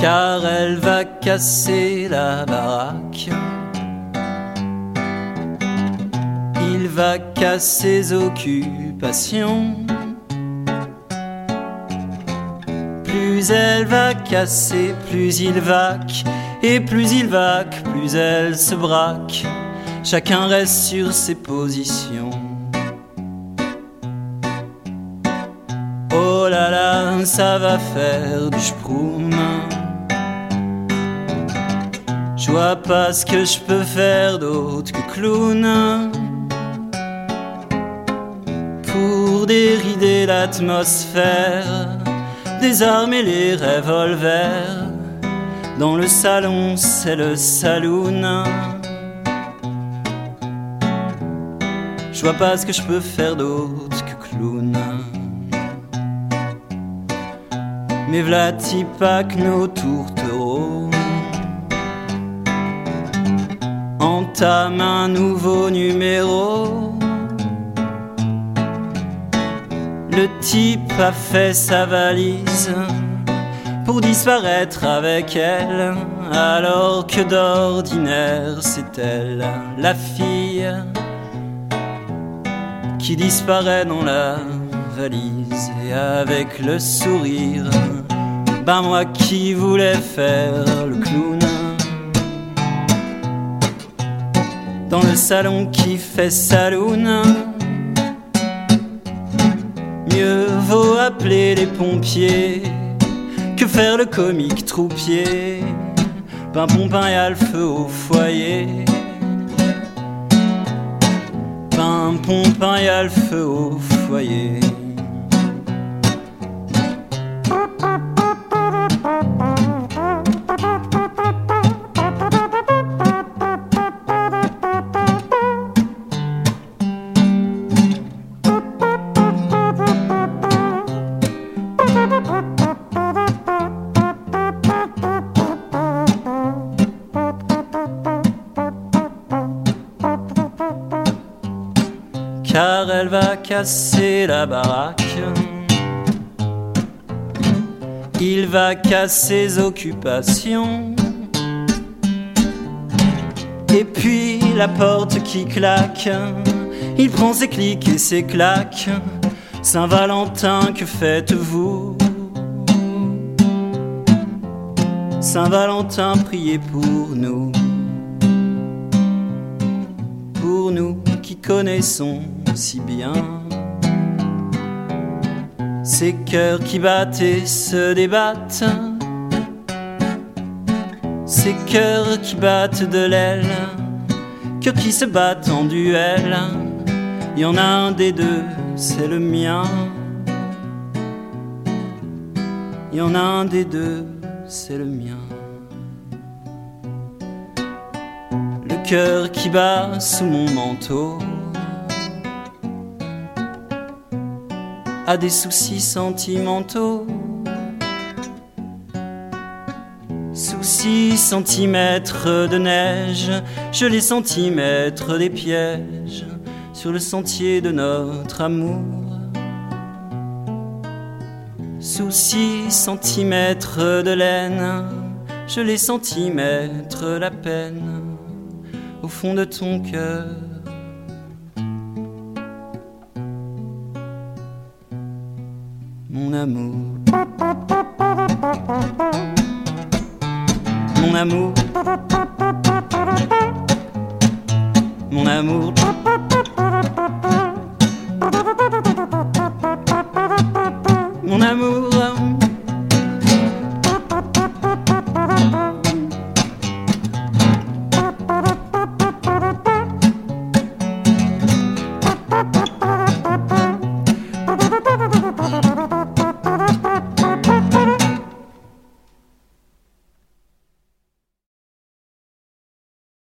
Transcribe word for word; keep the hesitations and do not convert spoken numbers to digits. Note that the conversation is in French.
car elle va casser la baraque. Il va casser ses occupations. Plus elle va casser, plus il vaque, et plus il vaque, plus elle se braque. Chacun reste sur ses positions. Oh là là, ça va faire du schtroumpf. Je vois pas ce que je peux faire d'autre que clown pour dérider l'atmosphère, désarmer les revolvers. Dans le salon, c'est le saloon. Je vois pas ce que je peux faire d'autre que clown. Mais v'là-t-il pas que nos tourtereaux entament un nouveau numéro. Le type a fait sa valise pour disparaître avec elle, alors que d'ordinaire c'est elle, la fille, qui disparaît dans la valise. Et avec le sourire, ben moi qui voulais faire le clown, dans le salon qui fait saloon, mieux vaut appeler les pompiers que faire le comique troupier. Ben pompin y'a le feu au foyer. Ben pompin y'a le feu au foyer. Car elle va casser la baraque. Il va casser ses occupations. Et puis la porte qui claque, il prend ses clics et ses claques. Saint-Valentin, que faites-vous? Saint-Valentin, priez pour nous, pour nous qui connaissons si bien ces cœurs qui battent et se débattent, ces cœurs qui battent de l'aile, cœurs qui se battent en duel. Il y en a un des deux, c'est le mien. Il y en a un des deux, c'est le mien. Le cœur qui bat sous mon manteau a des soucis sentimentaux. Soucis centimètres de neige, je les centimètres des pièges sur le sentier de notre amour. Soucis centimètres de laine, je les centimètres la peine au fond de ton cœur. Mon amour, mon amour, mon amour, mon amour.